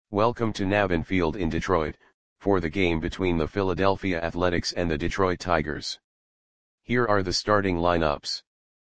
Welcome to Navin Field in Detroit, for the game between the Philadelphia Athletics and the Detroit Tigers. Here are the starting lineups.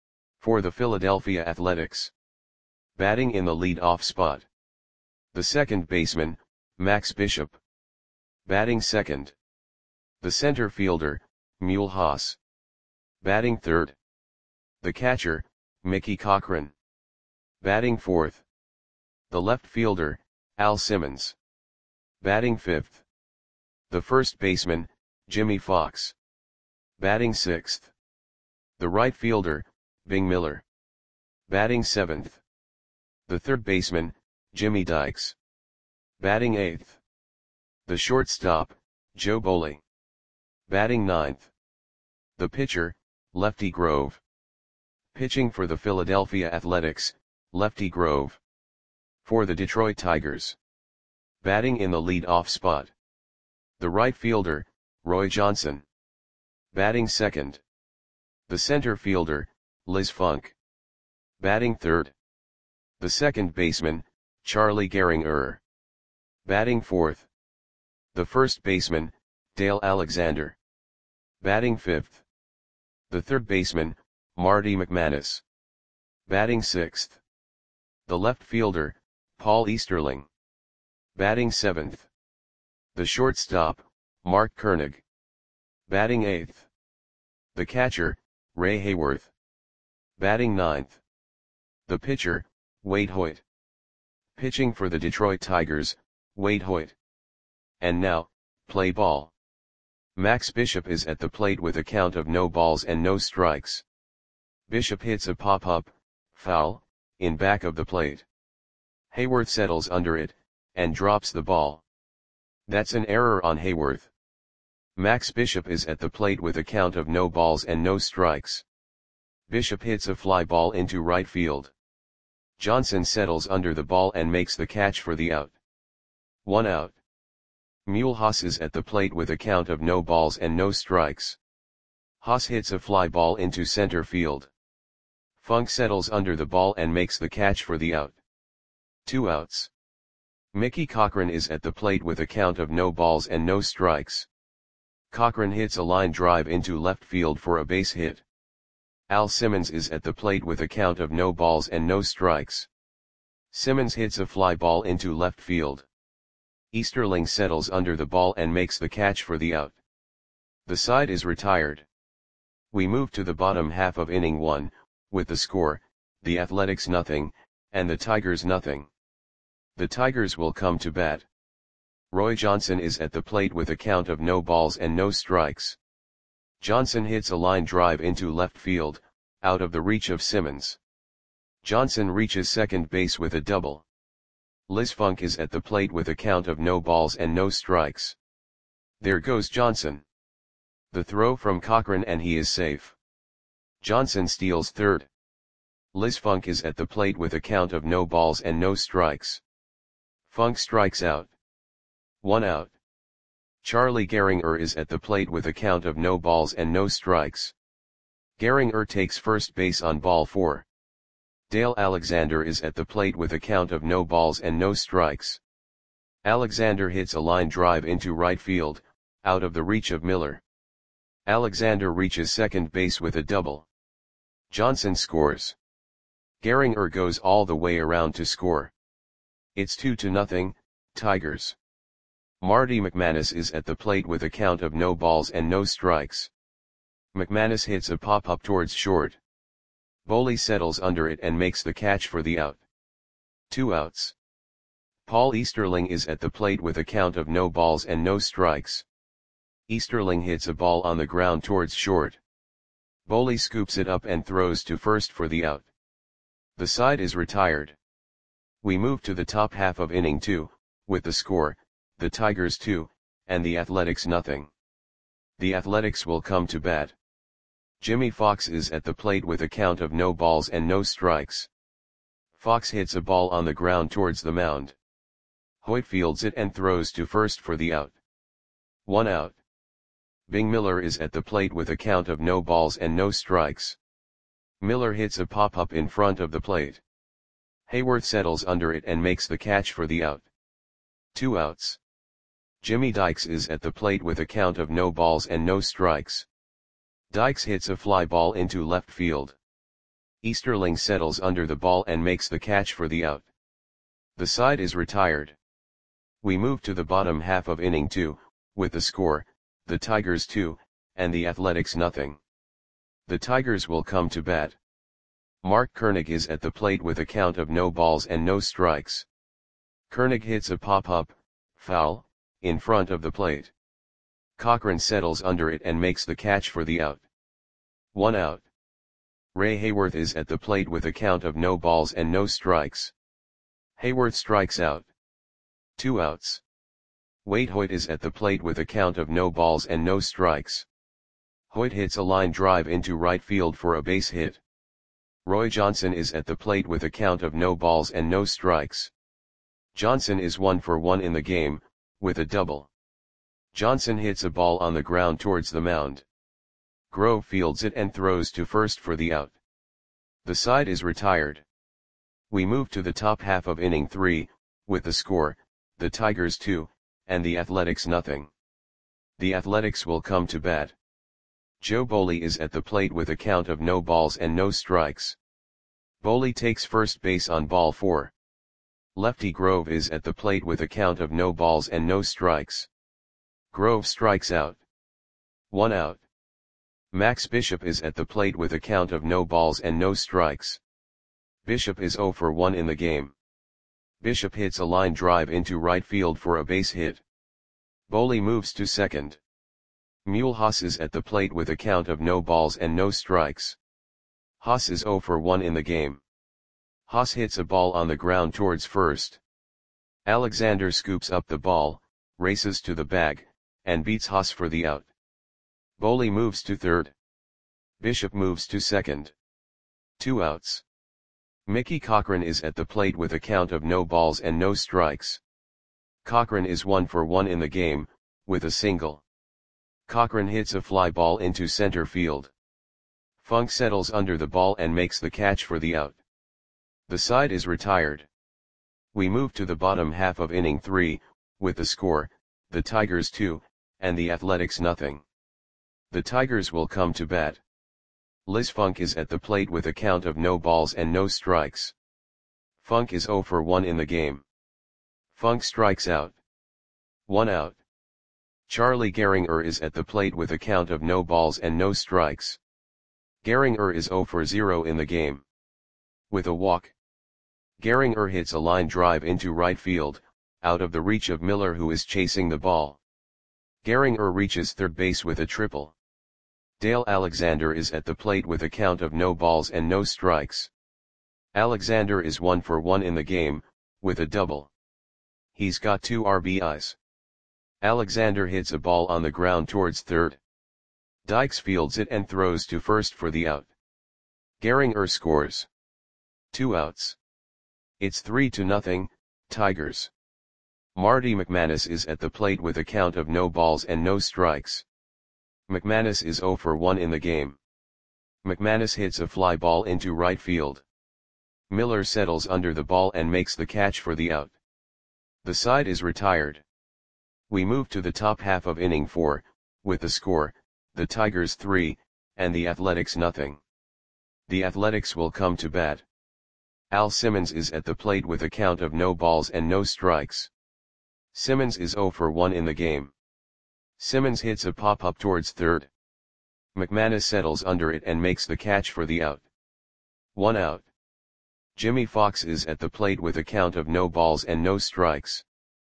For the Philadelphia Athletics. Batting in the lead-off spot. The second baseman, Max Bishop. Batting second. The center fielder, Mule Haas. Batting third. The catcher, Mickey Cochrane. Batting fourth. The left fielder, Al Simmons. Batting fifth. The first baseman, Jimmy Fox. Batting sixth. The right fielder, Bing Miller. Batting seventh. The third baseman, Jimmy Dykes. Batting eighth. The shortstop, Joe Boley. Batting ninth. The pitcher, Lefty Grove. Pitching for the Philadelphia Athletics, Lefty Grove. For the Detroit Tigers. Batting in the lead-off spot. The right fielder, Roy Johnson. Batting second. The center fielder, Liz Funk. Batting third. The second baseman, Charlie Gehringer. Batting fourth. The first baseman, Dale Alexander. Batting fifth. The third baseman, Marty McManus. Batting sixth. The left fielder, Paul Easterling. Batting seventh. The shortstop, Mark Koenig. Batting eighth. The catcher, Ray Hayworth. Batting ninth. The pitcher, Wade Hoyt. Pitching for the Detroit Tigers, Wade Hoyt. And now, play ball. Max Bishop is at the plate with a count of no balls and no strikes. Bishop hits a pop-up, foul, in back of the plate. Hayworth settles under it, and drops the ball. That's an error on Hayworth. Max Bishop is at the plate with a count of no balls and no strikes. Bishop hits a fly ball into right field. Johnson settles under the ball and makes the catch for the out. 1 out. Mule Haas is at the plate with a count of no balls and no strikes. Haas hits a fly ball into center field. Funk settles under the ball and makes the catch for the out. 2 outs. Mickey Cochrane is at the plate with a count of no balls and no strikes. Cochrane hits a line drive into left field for a base hit. Al Simmons is at the plate with a count of no balls and no strikes. Simmons hits a fly ball into left field. Easterling settles under the ball and makes the catch for the out. The side is retired. We move to the bottom half of inning 1, with the score, the Athletics nothing, and the Tigers nothing. The Tigers will come to bat. Roy Johnson is at the plate with a count of no balls and no strikes. Johnson hits a line drive into left field, out of the reach of Simmons. Johnson reaches second base with a double. Liz Funk is at the plate with a count of no balls and no strikes. There goes Johnson. The throw from Cochrane and he is safe. Johnson steals third. Liz Funk is at the plate with a count of no balls and no strikes. Funk strikes out. 1 out. Charlie Gehringer is at the plate with a count of no balls and no strikes. Gehringer takes first base on ball 4. Dale Alexander is at the plate with a count of no balls and no strikes. Alexander hits a line drive into right field, out of the reach of Miller. Alexander reaches second base with a double. Johnson scores. Gehringer goes all the way around to score. It's 2-0, Tigers. Marty McManus is at the plate with a count of no balls and no strikes. McManus hits a pop-up towards short. Boley settles under it and makes the catch for the out. 2 outs. Paul Easterling is at the plate with a count of no balls and no strikes. Easterling hits a ball on the ground towards short. Boley scoops it up and throws to first for the out. The side is retired. We move to the top half of inning 2, with the score, the Tigers 2, and the Athletics nothing. The Athletics will come to bat. Jimmy Fox is at the plate with a count of no balls and no strikes. Fox hits a ball on the ground towards the mound. Hoyt fields it and throws to first for the out. 1 out. Bing Miller is at the plate with a count of no balls and no strikes. Miller hits a pop-up in front of the plate. Hayworth settles under it and makes the catch for the out. 2 outs. Jimmy Dykes is at the plate with a count of no balls and no strikes. Dykes hits a fly ball into left field. Easterling settles under the ball and makes the catch for the out. The side is retired. We move to the bottom half of inning 2, with the score, the Tigers 2, and the Athletics nothing. The Tigers will come to bat. Mark Koenig is at the plate with a count of no balls and no strikes. Koenig hits a pop-up, foul, in front of the plate. Cochran settles under it and makes the catch for the out. 1 out. Ray Hayworth is at the plate with a count of no balls and no strikes. Hayworth strikes out. 2 outs. Wade Hoyt is at the plate with a count of no balls and no strikes. Hoyt hits a line drive into right field for a base hit. Roy Johnson is at the plate with a count of no balls and no strikes. Johnson is 1 for 1 in the game, with a double. Johnson hits a ball on the ground towards the mound. Grove fields it and throws to first for the out. The side is retired. We move to the top half of inning 3, with the score, the Tigers 2, and the Athletics nothing. The Athletics will come to bat. Joe Boley is at the plate with a count of no balls and no strikes. Boley takes first base on ball 4. Lefty Grove is at the plate with a count of no balls and no strikes. Grove strikes out. 1 out. Max Bishop is at the plate with a count of no balls and no strikes. Bishop is 0 for 1 in the game. Bishop hits a line drive into right field for a base hit. Boley moves to second. Mule Haas is at the plate with a count of no balls and no strikes. Haas is 0 for 1 in the game. Haas hits a ball on the ground towards first. Alexander scoops up the ball, races to the bag, and beats Haas for the out. Boley moves to third. Bishop moves to second. 2 outs. Mickey Cochran is at the plate with a count of no balls and no strikes. Cochran is 1 for 1 in the game, with a single. Cochran hits a fly ball into center field. Funk settles under the ball and makes the catch for the out. The side is retired. We move to the bottom half of inning 3, with the score, the Tigers 2, and the Athletics nothing. The Tigers will come to bat. Liz Funk is at the plate with a count of no balls and no strikes. Funk is 0 for 1 in the game. Funk strikes out. 1 out. Charlie Gehringer is at the plate with a count of no balls and no strikes. Gehringer is 0 for 0 in the game. With a walk. Gehringer hits a line drive into right field, out of the reach of Miller who is chasing the ball. Gehringer reaches third base with a triple. Dale Alexander is at the plate with a count of no balls and no strikes. Alexander is 1 for 1 in the game, with a double. He's got 2 RBIs. Alexander hits a ball on the ground towards third. Dykes fields it and throws to first for the out. Gehringer scores. 2 outs. It's 3-0, Tigers. Marty McManus is at the plate with a count of no balls and no strikes. McManus is 0 for 1 in the game. McManus hits a fly ball into right field. Miller settles under the ball and makes the catch for the out. The side is retired. We move to the top half of inning 4, with the score, the Tigers 3, and the Athletics nothing. The Athletics will come to bat. Al Simmons is at the plate with a count of no balls and no strikes. Simmons is 0 for 1 in the game. Simmons hits a pop-up towards third. McManus settles under it and makes the catch for the out. 1 out. Jimmy Fox is at the plate with a count of no balls and no strikes.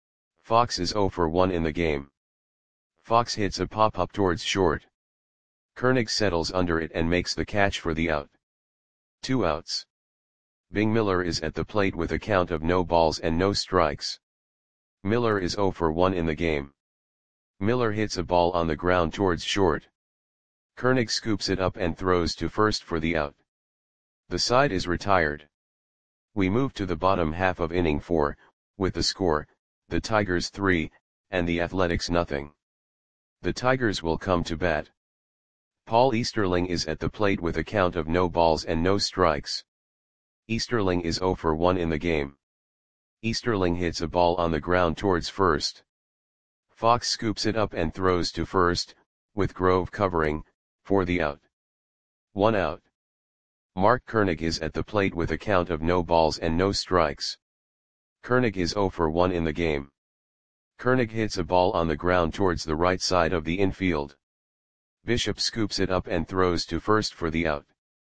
Fox is 0 for 1 in the game. Fox hits a pop-up towards short. Koenig settles under it and makes the catch for the out. 2 outs. Bing Miller is at the plate with a count of no balls and no strikes. Miller is 0 for 1 in the game. Miller hits a ball on the ground towards short. Koenig scoops it up and throws to first for the out. The side is retired. We move to the bottom half of inning 4, with the score, the Tigers 3, and the Athletics nothing. The Tigers will come to bat. Paul Easterling is at the plate with a count of no balls and no strikes. Easterling is 0 for 1 in the game. Easterling hits a ball on the ground towards first. Fox scoops it up and throws to first, with Grove covering, for the out. 1 out. Mark Koenig is at the plate with a count of no balls and no strikes. Koenig is 0 for 1 in the game. Koenig hits a ball on the ground towards the right side of the infield. Bishop scoops it up and throws to first for the out.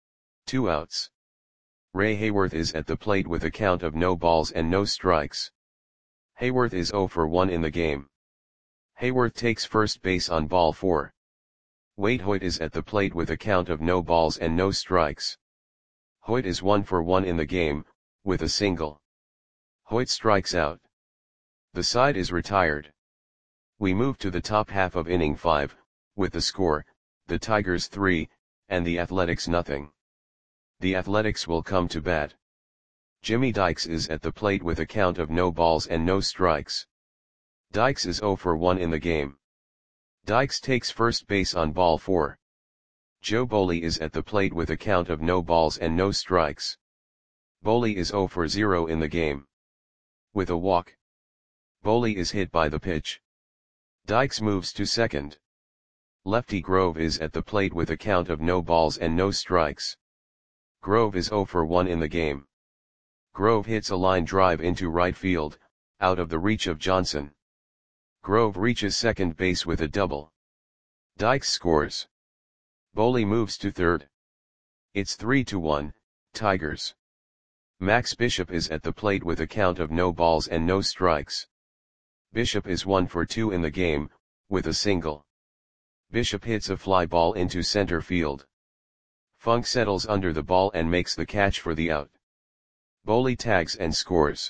2 outs. Ray Hayworth is at the plate with a count of no balls and no strikes. Hayworth is 0 for 1 in the game. Hayworth takes first base on ball 4. Waite Hoyt is at the plate with a count of no balls and no strikes. Hoyt is 1 for 1 in the game, with a single. Hoyt strikes out. The side is retired. We move to the top half of inning 5, with the score, the Tigers 3, and the Athletics nothing. The Athletics will come to bat. Jimmy Dykes is at the plate with a count of no balls and no strikes. Dykes is 0 for 1 in the game. Dykes takes first base on ball 4. Joe Boley is at the plate with a count of no balls and no strikes. Boley is 0 for 0 in the game. With a walk. Boley is hit by the pitch. Dykes moves to second. Lefty Grove is at the plate with a count of no balls and no strikes. Grove is 0 for 1 in the game. Grove hits a line drive into right field, out of the reach of Johnson. Grove reaches second base with a double. Dykes scores. Boley moves to third. It's 3-1, Tigers. Max Bishop is at the plate with a count of no balls and no strikes. Bishop is 1 for 2 in the game, with a single. Bishop hits a fly ball into center field. Funk settles under the ball and makes the catch for the out. Boley tags and scores.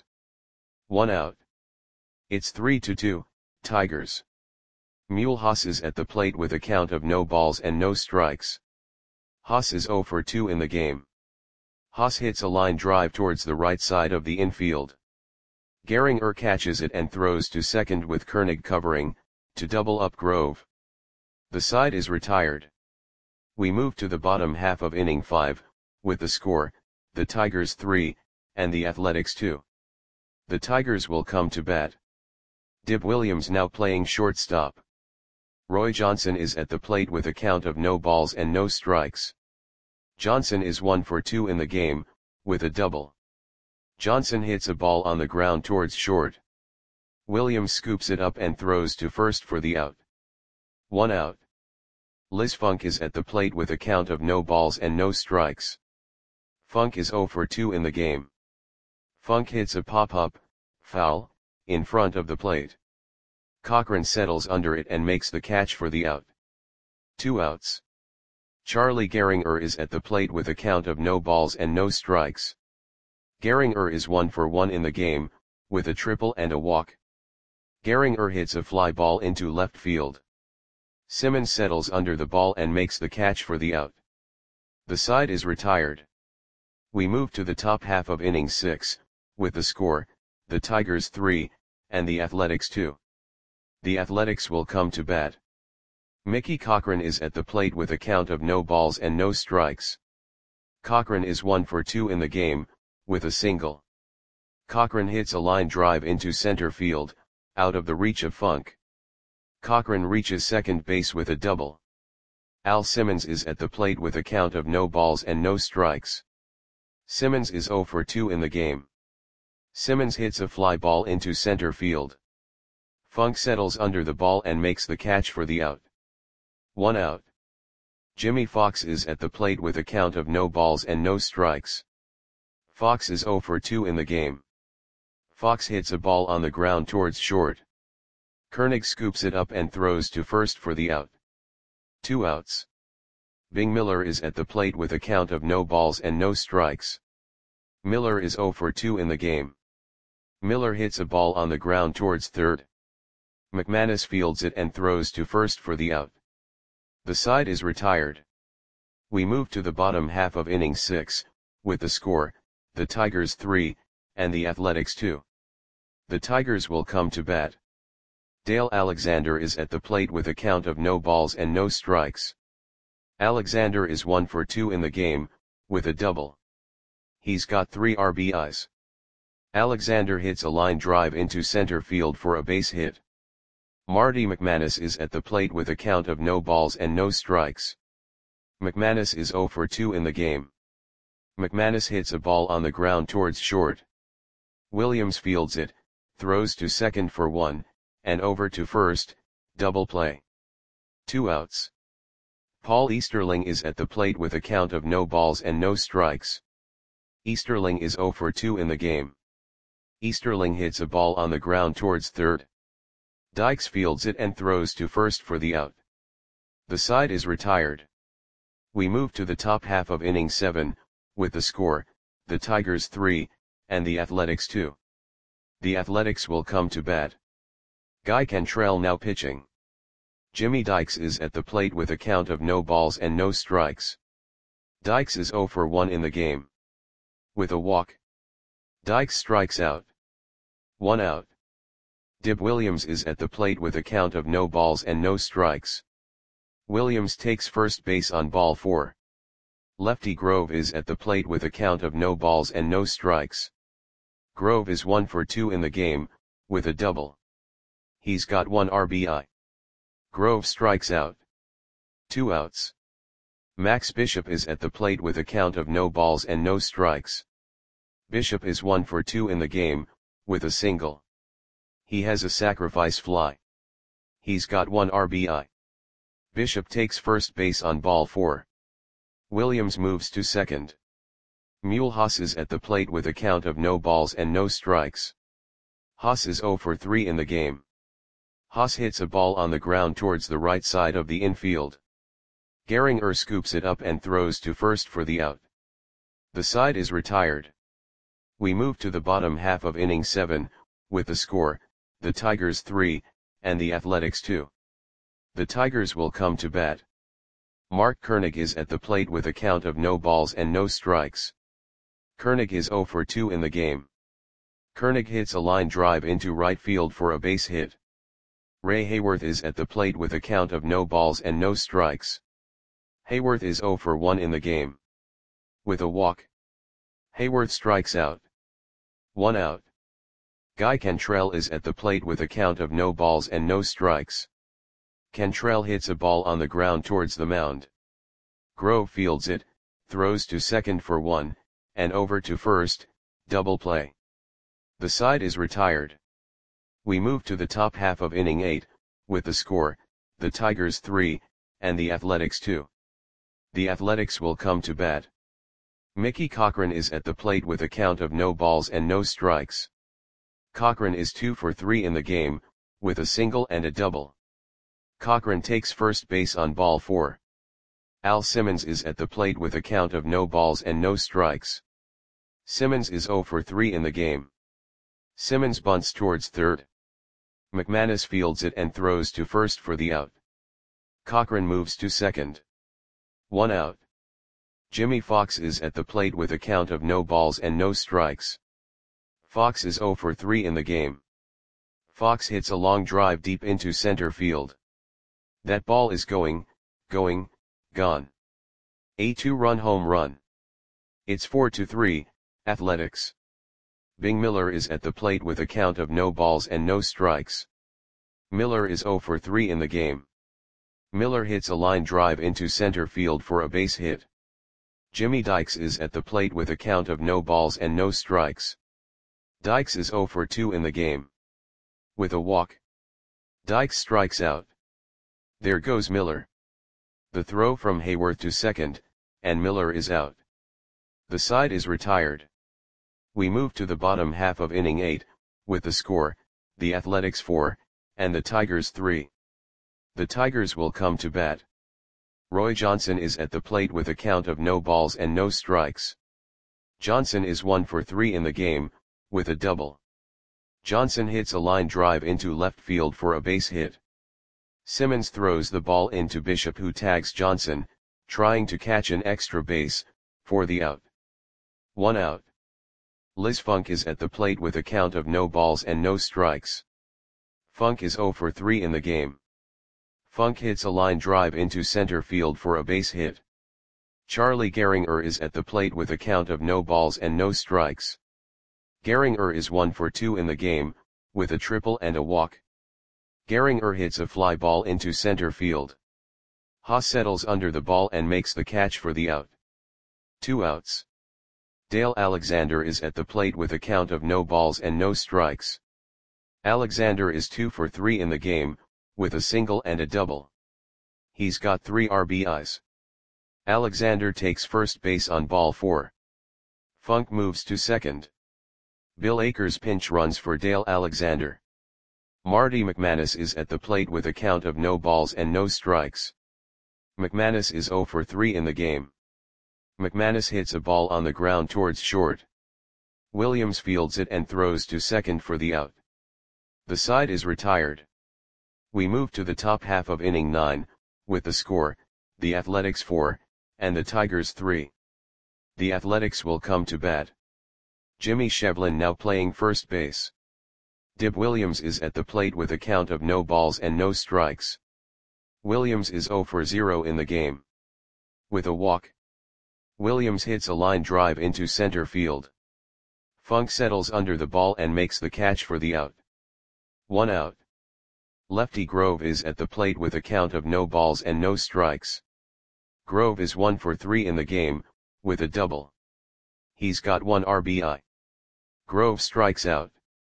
1 out. It's 3-2, Tigers. Mule Haas is at the plate with a count of no balls and no strikes. Haas is 0 for 2 in the game. Haas hits a line drive towards the right side of the infield. Gehringer catches it and throws to second with Koenig covering, to double up Grove. The side is retired. We move to the bottom half of inning 5, with the score, the Tigers 3, and the Athletics 2. The Tigers will come to bat. Dib Williams now playing shortstop. Roy Johnson is at the plate with a count of no balls and no strikes. Johnson is 1 for 2 in the game, with a double. Johnson hits a ball on the ground towards short. Williams scoops it up and throws to first for the out. 1 out. Liz Funk is at the plate with a count of no balls and no strikes. Funk is 0 for 2 in the game. Funk hits a pop-up, foul, in front of the plate. Cochran settles under it and makes the catch for the out. 2 outs. Charlie Gehringer is at the plate with a count of no balls and no strikes. Gehringer is 1 for 1 in the game, with a triple and a walk. Gehringer hits a fly ball into left field. Simmons settles under the ball and makes the catch for the out. The side is retired. We move to the top half of inning 6, with the score, the Tigers 3, and the Athletics 2. The Athletics will come to bat. Mickey Cochran is at the plate with a count of no balls and no strikes. Cochran is 1 for 2 in the game, with a single. Cochran hits a line drive into center field, out of the reach of Funk. Cochran reaches second base with a double. Al Simmons is at the plate with a count of no balls and no strikes. Simmons is 0 for 2 in the game. Simmons hits a fly ball into center field. Funk settles under the ball and makes the catch for the out. 1 out. Jimmy Fox is at the plate with a count of no balls and no strikes. Fox is 0 for 2 in the game. Fox hits a ball on the ground towards short. Koenig scoops it up and throws to first for the out. 2 outs. Bing Miller is at the plate with a count of no balls and no strikes. Miller is 0 for 2 in the game. Miller hits a ball on the ground towards third. McManus fields it and throws to first for the out. The side is retired. We move to the bottom half of inning 6, with the score, the Tigers 3, and the Athletics 2. The Tigers will come to bat. Dale Alexander is at the plate with a count of no balls and no strikes. Alexander is 1 for 2 in the game, with a double. He's got 3 RBIs. Alexander hits a line drive into center field for a base hit. Marty McManus is at the plate with a count of no balls and no strikes. McManus is 0 for 2 in the game. McManus hits a ball on the ground towards short. Williams fields it, throws to second for 1, and over to first, double play. 2 outs. Paul Easterling is at the plate with a count of no balls and no strikes. Easterling is 0 for 2 in the game. Easterling hits a ball on the ground towards third. Dykes fields it and throws to first for the out. The side is retired. We move to the top half of inning 7, with the score, the Tigers 3, and the Athletics 2. The Athletics will come to bat. Guy Cantrell now pitching. Jimmy Dykes is at the plate with a count of no balls and no strikes. Dykes is 0 for 1 in the game. With a walk. Dykes strikes out. 1 out. Dib Williams is at the plate with a count of no balls and no strikes. Williams takes first base on ball 4. Lefty Grove is at the plate with a count of no balls and no strikes. Grove is 1 for 2 in the game, with a double. He's got 1 RBI. Grove strikes out. 2 outs. Max Bishop is at the plate with a count of no balls and no strikes. Bishop is 1 for 2 in the game, with a single. He has a sacrifice fly. He's got 1 RBI. Bishop takes first base on ball 4. Williams moves to second. Mulhouse is at the plate with a count of no balls and no strikes. Haas is 0 for 3 in the game. Haas hits a ball on the ground towards the right side of the infield. Gehringer scoops it up and throws to first for the out. The side is retired. We move to the bottom half of inning 7, with the score, the Tigers 3, and the Athletics 2. The Tigers will come to bat. Mark Koenig is at the plate with a count of no balls and no strikes. Koenig is 0 for 2 in the game. Koenig hits a line drive into right field for a base hit. Ray Hayworth is at the plate with a count of no balls and no strikes. Hayworth is 0 for 1 in the game. With a walk. Hayworth strikes out. 1 out. Guy Cantrell is at the plate with a count of no balls and no strikes. Cantrell hits a ball on the ground towards the mound. Grove fields it, throws to second for 1, and over to first, double play. The side is retired. We move to the top half of inning 8, with the score, the Tigers 3, and the Athletics 2. The Athletics will come to bat. Mickey Cochran is at the plate with a count of no balls and no strikes. Cochran is 2 for 3 in the game, with a single and a double. Cochran takes first base on ball 4. Al Simmons is at the plate with a count of no balls and no strikes. Simmons is 0 for 3 in the game. Simmons bunts towards third. McManus fields it and throws to first for the out. Cochran moves to second. 1 out. Jimmy Fox is at the plate with a count of no balls and no strikes. Fox is 0 for 3 in the game. Fox hits a long drive deep into center field. That ball is going, gone. A 2-run home run. It's 4-3, Athletics. Bing Miller is at the plate with a count of no balls and no strikes. Miller is 0 for 3 in the game. Miller hits a line drive into center field for a base hit. Jimmy Dykes is at the plate with a count of no balls and no strikes. Dykes is 0 for 2 in the game. With a walk. Dykes strikes out. There goes Miller. The throw from Hayworth to second, and Miller is out. The side is retired. We move to the bottom half of inning 8, with the score, the Athletics 4, and the Tigers 3. The Tigers will come to bat. Roy Johnson is at the plate with a count of no balls and no strikes. Johnson is 1 for 3 in the game, with a double. Johnson hits a line drive into left field for a base hit. Simmons throws the ball into Bishop, who tags Johnson, trying to catch an extra base, for the out. 1 out. Liz Funk is at the plate with a count of no balls and no strikes. Funk is 0 for 3 in the game. Funk hits a line drive into center field for a base hit. Charlie Gehringer is at the plate with a count of no balls and no strikes. Gehringer is 1 for 2 in the game, with a triple and a walk. Gehringer hits a fly ball into center field. Haas settles under the ball and makes the catch for the out. 2 outs. Dale Alexander is at the plate with a count of no balls and no strikes. Alexander is 2 for 3 in the game, with a single and a double. He's got 3 RBIs. Alexander takes first base on ball 4. Funk moves to second. Bill Akers pinch runs for Dale Alexander. Marty McManus is at the plate with a count of no balls and no strikes. McManus is 0 for 3 in the game. McManus hits a ball on the ground towards short. Williams fields it and throws to second for the out. The side is retired. We move to the top half of inning 9, with the score, the Athletics 4, and the Tigers 3. The Athletics will come to bat. Jimmy Shevlin now playing first base. Dib Williams is at the plate with a count of no balls and no strikes. Williams is 0 for 0 in the game. With a walk. Williams hits a line drive into center field. Funk settles under the ball and makes the catch for the out. 1 out. Lefty Grove is at the plate with a count of no balls and no strikes. Grove is 1 for 3 in the game, with a double. He's got 1 RBI. Grove strikes out.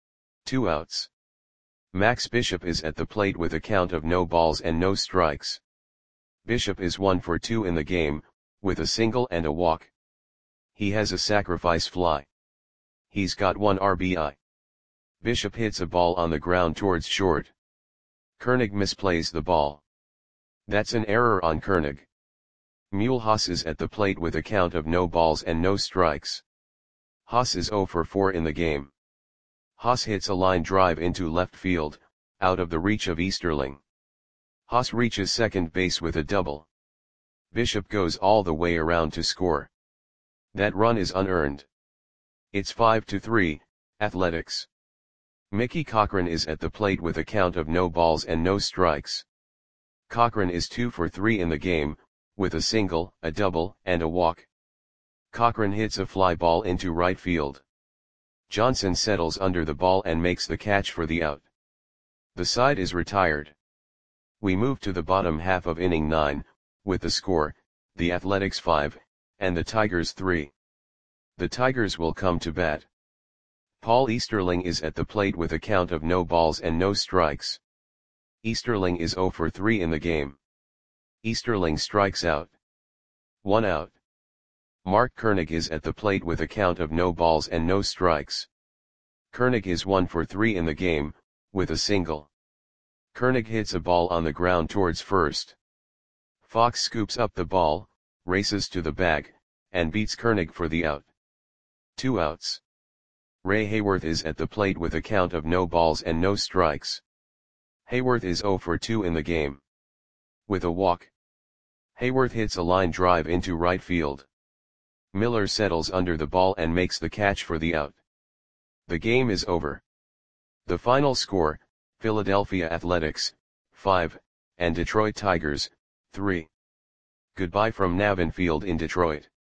2 outs. Max Bishop is at the plate with a count of no balls and no strikes. Bishop is 1 for 2 in the game, with a single and a walk. He has a sacrifice fly. He's got 1 RBI. Bishop hits a ball on the ground towards short. Koenig misplays the ball. That's an error on Koenig. Mulhouse is at the plate with a count of no balls and no strikes. Haas is 0 for 4 in the game. Haas hits a line drive into left field, out of the reach of Easterling. Haas reaches second base with a double. Bishop goes all the way around to score. That run is unearned. It's 5-3, Athletics. Mickey Cochran is at the plate with a count of no balls and no strikes. Cochran is 2 for 3 in the game, with a single, a double, and a walk. Cochran hits a fly ball into right field. Johnson settles under the ball and makes the catch for the out. The side is retired. We move to the bottom half of inning 9, with the score, the Athletics 5, and the Tigers 3. The Tigers will come to bat. Paul Easterling is at the plate with a count of no balls and no strikes. Easterling is 0 for 3 in the game. Easterling strikes out. 1 out. Mark Koenig is at the plate with a count of no balls and no strikes. Koenig is 1 for 3 in the game, with a single. Koenig hits a ball on the ground towards first. Fox scoops up the ball, races to the bag, and beats Koenig for the out. 2 outs. Ray Hayworth is at the plate with a count of no balls and no strikes. Hayworth is 0 for 2 in the game. With a walk. Hayworth hits a line drive into right field. Miller settles under the ball and makes the catch for the out. The game is over. The final score, Philadelphia Athletics, 5, and Detroit Tigers, 3. Goodbye from Navin Field in Detroit.